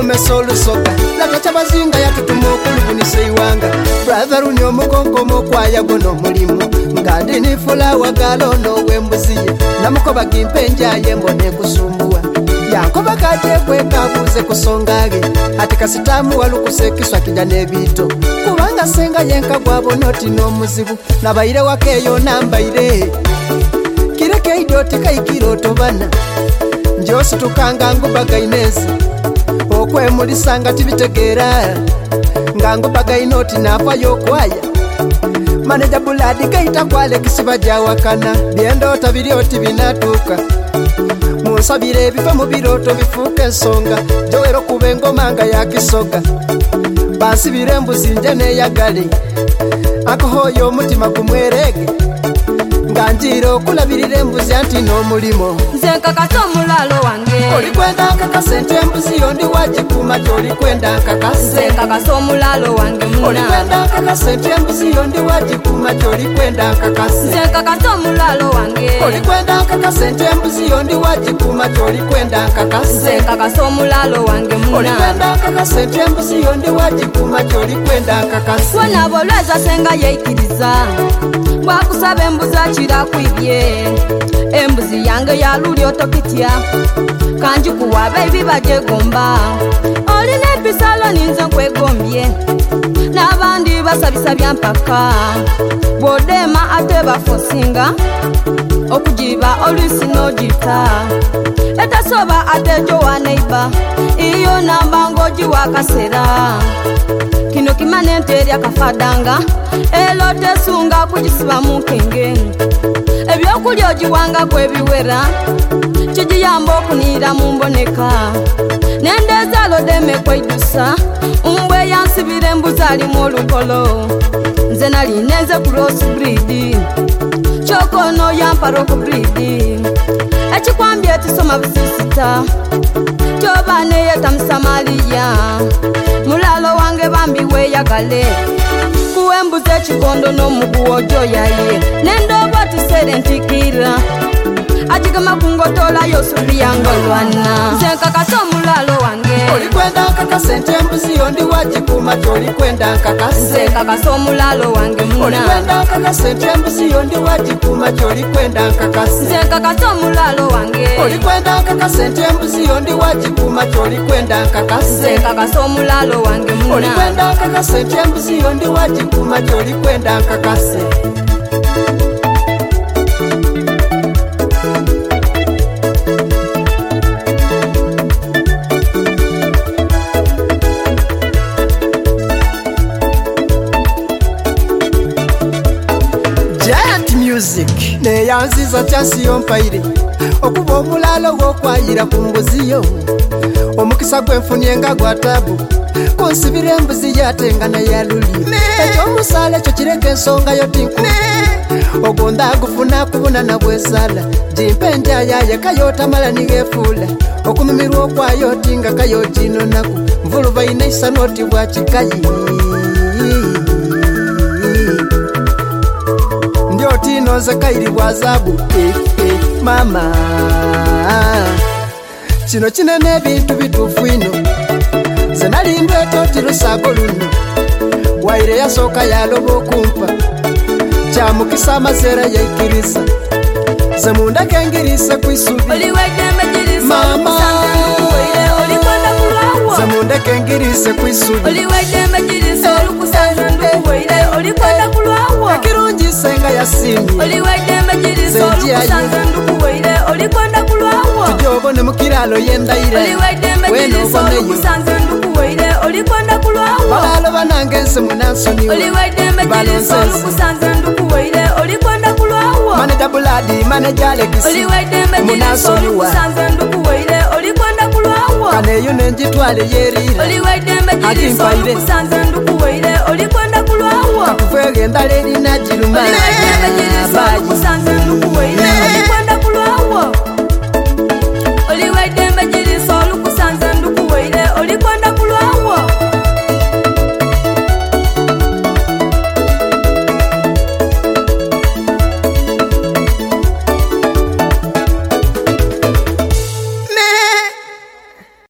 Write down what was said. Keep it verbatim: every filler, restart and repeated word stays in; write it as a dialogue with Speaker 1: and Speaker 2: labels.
Speaker 1: mesolu soka lata chabazinga yatutumo kulubunise iwanga brother unyo mukonko mokwaya gono mulimu ngandi ni fulawa galono wembuziye namukoba kimpenja yembone kusumbua yankoba kaje kwekabuze kusongage ati kasitamu walukusekiswa kijane bito kubanga senga yenka gwabo noti no muzibu nabaire wakeyo nambaire kireke idoti kaikiroto bana njosi tukanga ngubaga inezi okwe mulisanga tibitegera ngango baga inoti nafa yokwaya maneja buladi kaita kwale kisiba jawakana biendo tabirioti binatuka musabire bifa mu biroto bifuke songa joero kubengo manga ya kisoga basi birembu sinjene ya gali akohoyo mutima kumwerege nganjiro kulabirire mbuzi anti no mulimo
Speaker 2: nzenka kato mulalo wange
Speaker 1: oli kwenda kaka sente mbuzi yondi waje kuma toli kwenda kaka
Speaker 2: nzenka kato mulalo wange muna
Speaker 1: oli kwenda kaka sente mbuzi yondi waje kuma toli kwenda kaka
Speaker 2: nzenka kato mulalo wange
Speaker 1: oli kwenda kaka sente mbuzi yondi waje kuma toli kwenda kaka
Speaker 2: nzenka kato mulalo wange muna
Speaker 1: oli kwenda kaka sente mbuzi yondi waje kuma toli kwenda kaka
Speaker 2: wana bolweza senga yeikiriza wakusaba embuzi akira kwibye embuzi yange yaluli otokitya kanji kuwaba ebibaje gomba olina episalo ninze nkwegombye n'abandi basabisabya mpaka bwodema ate bafosinga okujiba olusi n'ogita etasoba ate jo wa neighbor iyo namba ngojiwa kasera kino kimane nteri akafadanga elo tesunga kujisiba mukenge ebyokulya ojiwanga kwebiwera kijiyamba okunira mumboneka nendeza lodeme kweidusa umbwe yansibire embuzi alimu olukolo nze nali nenze cross breed kyokono yamparoko breed ekikwambye etisoma busisita kyoba neyeta musamaliya mulalo wange bambi weyagale kuwembuze ekikondo n'omuguwa ojoyaye nendoba tisere ntikira ajigama kungotola yosubi yangolwana nzenka kato mulalo wange
Speaker 1: oli kwenda kaka sente mbuzi yondi waje kuma toli kwenda kaka
Speaker 2: nzenka kato mulalo wange muna
Speaker 1: oli kwenda kaka sente mbuzi yondi waje kuma toli kwenda kaka
Speaker 2: nzenka kato mulalo wange
Speaker 1: oli kwenda kaka sente mbuzi yondi waje kuma toli kwenda kaka
Speaker 2: nzenka kato mulalo wange muna
Speaker 1: oli kwenda kaka sente mbuzi yondi waje kuma toli kwenda kaka music neyanziza kyasiyo mpaire okuba omulalo gwokwayira ku mbuziyo omukisa gwenfunye nga gwa tabu kunsibira embuzi yatengana ya luli ekyomusala ekyo kireka ensonga yo tinku ogonda agufuna kubuna na bwesala jimpenja yaye kayotamala nigefuula okumimirwa okwayo tinga kayojino naku mvuluva inaisa noti bwa kikayi Tino za kairi wazabu eh, eh, mama chino chinene bintu bitufu ino zenalindwe toti lusago luno waire ya soka ya lobo kumpa chamukisa amazera ya ikirisa zemunda kengirise kwisubi mama zemunda kengirise kwisubi kirungi senga ya simi
Speaker 2: oliwedemejiriso olukusanza ndukuweire olikwenda kulwawo
Speaker 1: tujobone mukiralo yendaire
Speaker 2: oliwedemejiriso olukusanza ndukuweire olikwenda kulwawo
Speaker 1: balalo banangense munansoni
Speaker 2: oliwedemejiriso olukusanza ndukuweire olikwenda kulwawo
Speaker 1: maneja buladi maneja legisi
Speaker 2: oliwedemejiriso olukusanza ndukuweire olikwenda kulwawo
Speaker 1: kaneyo nenjitwale yerira
Speaker 2: oliwedemejiriso olukusanza ndukuweire olikwenda kulwawo
Speaker 1: kakufege ndaleli najiruma